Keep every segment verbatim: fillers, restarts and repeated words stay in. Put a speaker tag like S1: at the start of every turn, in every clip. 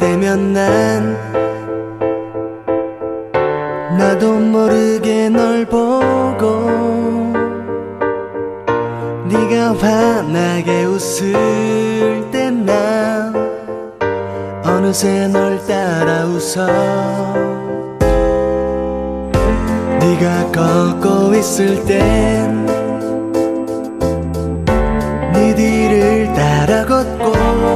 S1: 되면 난 나도 모르게 널 보고 네가 환하게 웃을 때 난 어느새 널 따라 웃어. 네가 걷고 있을 땐 네 뒤를 따라 걷고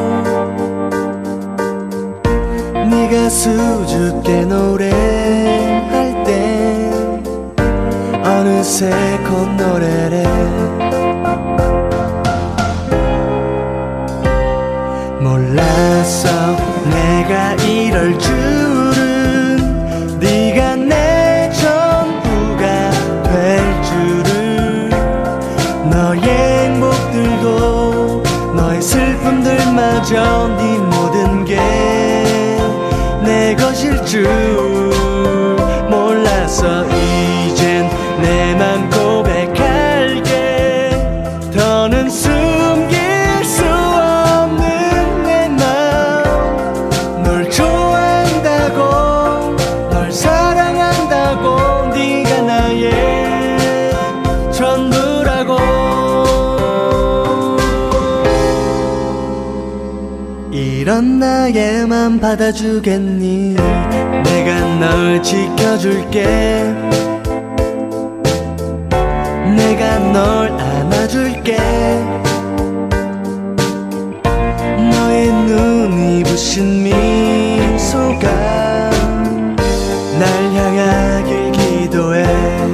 S1: 네가 수줍게 노래할 땐 어느새 콧노래래. 몰랐어 내가 이럴 줄은, 네가 내 전부가 될 줄은. 너의 행복들도 너의 슬픔들마저 네 모든 게 내 것일 줄 몰랐어. 이젠 내 맘 고백할게. 더는 숨길 수 없는 내 맘. 널 좋아한다고 널 사랑한다고 네가 나의 전부라고. 이런 나의 맘 받아주겠니? 내가 널 지켜줄게. 내가 널 안아줄게. 너의 눈이 부신 미소가 날 향하길 기도해.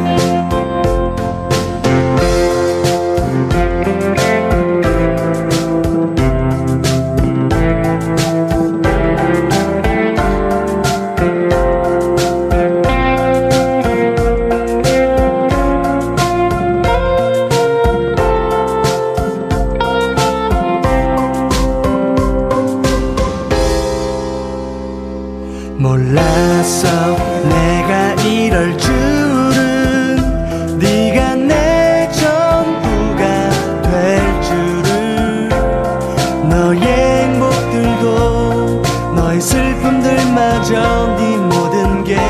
S1: 몰랐어 내가 이럴 줄은, 네가 내 전부가 될 줄은. 너의 행복들도 너의 슬픔들마저 네 모든 게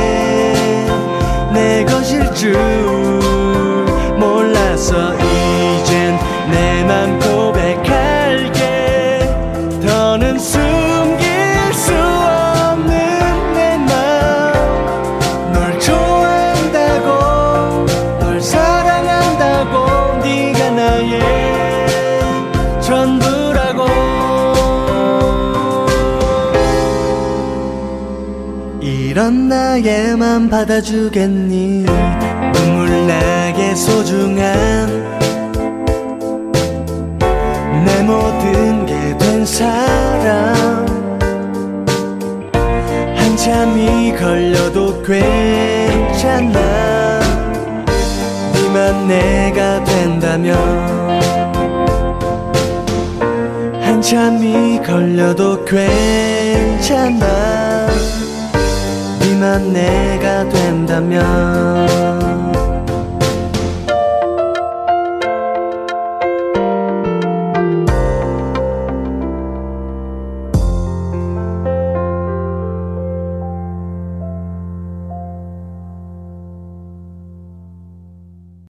S1: 내 것일 줄 몰랐어. 이젠 내 맘 고백할게. 더는 숨길 수 전부라고. 이런 나의 맘 받아주겠니? 눈물 나게 소중한 내 모든 게 된 사람. 한참이 걸려도 괜찮아. 네만 내가 된다면. 한참이 걸려도 괜찮아. 네만 내가 된다면.